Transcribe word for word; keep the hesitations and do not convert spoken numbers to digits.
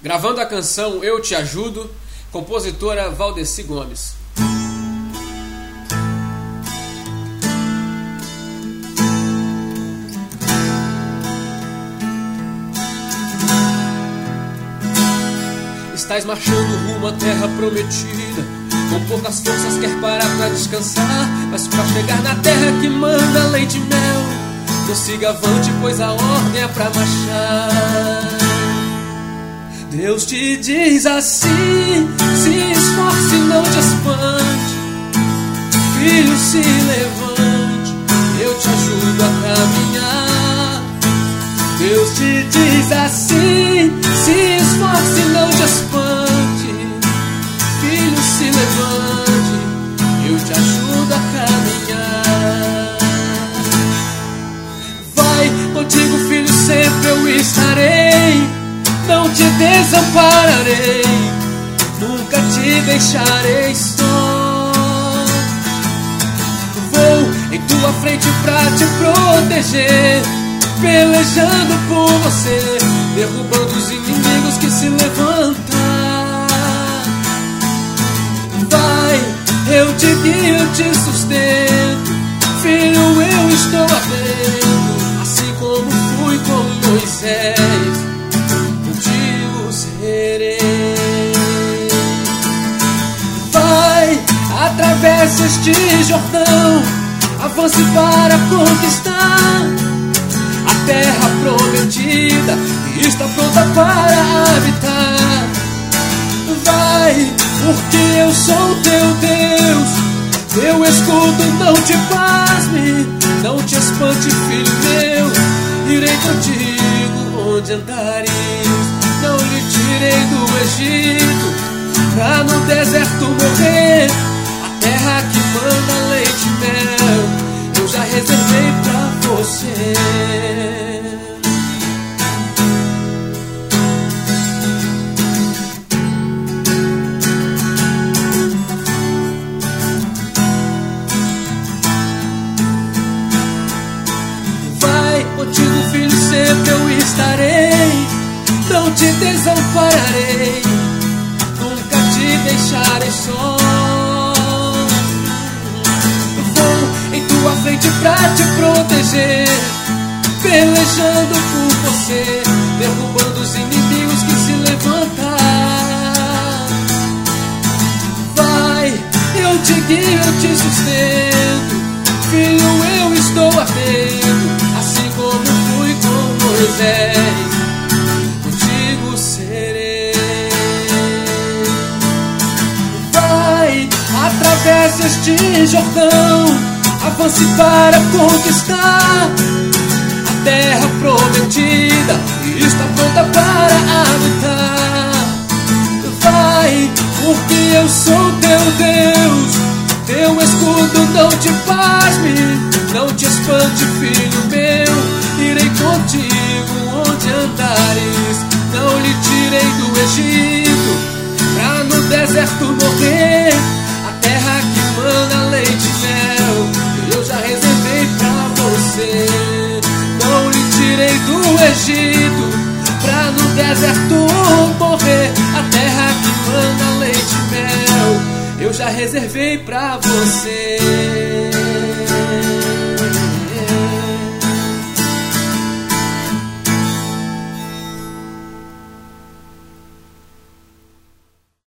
Gravando a canção Eu Te Ajudo, compositora Valdeci Gomes. Estás marchando rumo à terra prometida, com poucas forças quer parar pra descansar, mas pra chegar na terra que manda leite e mel, não siga avante, pois a ordem é pra marchar. Deus te diz assim: se esforce, não te espante, filho, se levante, eu te ajudo a caminhar. Deus te diz assim: se esforce, não te espante, filho, se levante, eu te ajudo a caminhar. Vai contigo, filho, sempre eu estarei, não te desampararei, nunca te deixarei só. Vou em tua frente pra te proteger, pelejando por você, derrubando os inimigos que se levantam. Vai, eu te guio, eu te sustento, filho, eu estou atento, assim como fui com Moisés, contigo serei. Vai, atravessa este Jordão, avance para conquistar a terra prometida, e está pronta para habitar. Vai, porque eu sou teu Deus, teu escudo, não te pasme, não te espante, filho meu, irei contigo onde andares. Não lhe tirei do Egito, pra no deserto morrer, a terra que manda leite e mel, eu já reservei pra você. Vai contigo, filho, sempre eu estarei, não te desampararei, nunca te deixarei só. Vou em tua frente pra te proteger, pelejando por você, derrubando os inimigos que se levantam. Vai, eu te guio, eu te sustento, filho, eu estou atento, assim como fui com Moisés, contigo serei. Vai, atravessa este Jordão, avance para conquistar a terra prometida, e está pronta para habitar. Vai, porque eu sou teu Deus, teu escudo, não te pasme, não te espante, filho meu, irei contigo onde andares. Não lhe tirei do Egito, pra no deserto morrer, a terra que manda leite e mel, eu já reservei pra você. Não lhe tirei do Egito, pra no deserto morrer, a terra que manda leite e mel, eu já reservei pra você.